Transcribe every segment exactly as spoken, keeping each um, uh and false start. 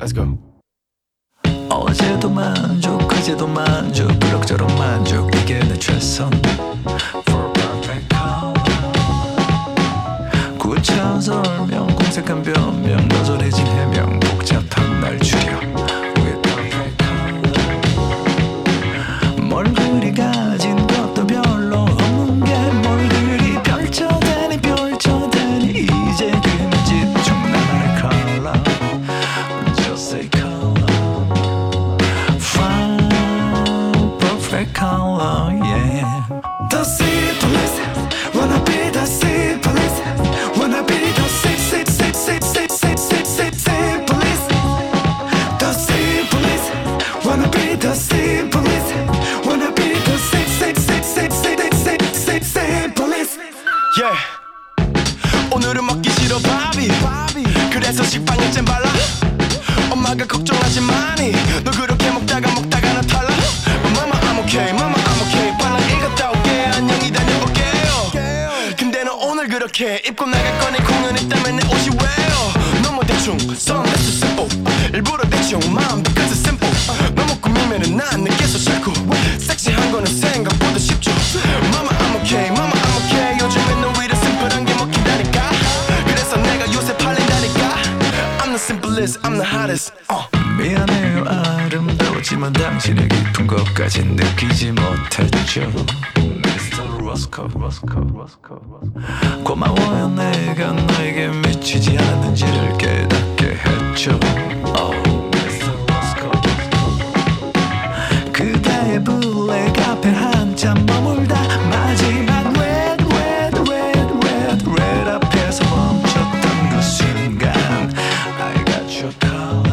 Let's go. 어제도 만족 그제도 만족 그럭저럭 만족 이게 내 최선 For perfect color 구차원 설명 공색한 변명 너절해진 해명 복잡한 날 줄여 With perfect color 뭘 그리 가진 것도 별로 없는 게 뭘 그리 펼쳐대니 펼쳐대니 이제 그만 집중 나만의 color Just say color color, yeah. The simplest, wanna be the simplest, wanna be the sim sim sim sim sim sim sim sim simplest. The simplest, wanna be the simplest, wanna be the sim sim sim sim sim sim sim simplest. Yeah. 오늘은 먹기 싫어 밥이. 그래서 식빵에 잼 발라. 엄마가 걱정하지 마니. 너 그렇게 먹다가 먹다가 나 탈라. Mama I'm okay, Mama I'm okay. 빨랑 읽었다 올게. 안녕히 다녀올게요. 근데 너 오늘 그렇게 입고 나갈 거니 공연 있다면 내 옷이 왜요? 너무 대충, some that's too simple. 일부러 대충 마음 because it's simple. 너무 꾸미면은 난 느껴서 싫고 섹시한 거는 생각보다 쉽죠. Mama I'm okay, Mama I'm okay. 요즘엔 너 오히려 심플한 게 먹힌다니까. 그래서 내가 요새 팔린다니까. I'm the simplest, I'm the hottest. uh. 미안해요 아름다웠지만 당신의 깊은 것까진 느끼지 못했죠 미스터 Roscoe, Roscoe, Roscoe, Roscoe. 고마워요 내가 너에게 미치지 않았는지를 깨닫게 했죠 oh, 미스터 Roscoe. 그대의 블랙 앞에 한참 머물다 마지막 red, red, red, red, red 앞에서 멈췄던 그 순간 I got your color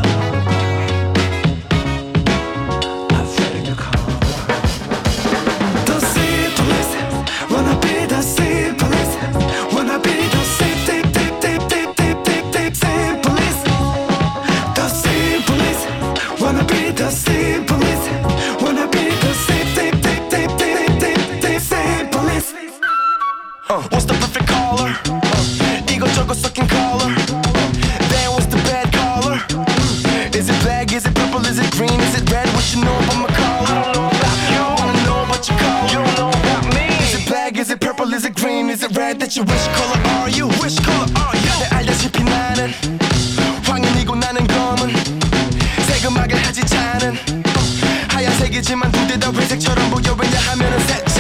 Uh, what's the perfect color? Uh, 이것저것 섞인 color. Then what's the bad color? Mm. Is it black? Is it purple? Is it green? Is it red? What you know about my color? I don't know about you. I wanna know about your color. You don't know about me. Is it black? Is it purple? Is it green? Is it red? That you which color are you? Which color are you? 내 알다시피 나는 황인이고 나는 검은 새금하게 하지 않은 하얀색이지만 두 대 다 회색처럼 보여 왜냐하면은 색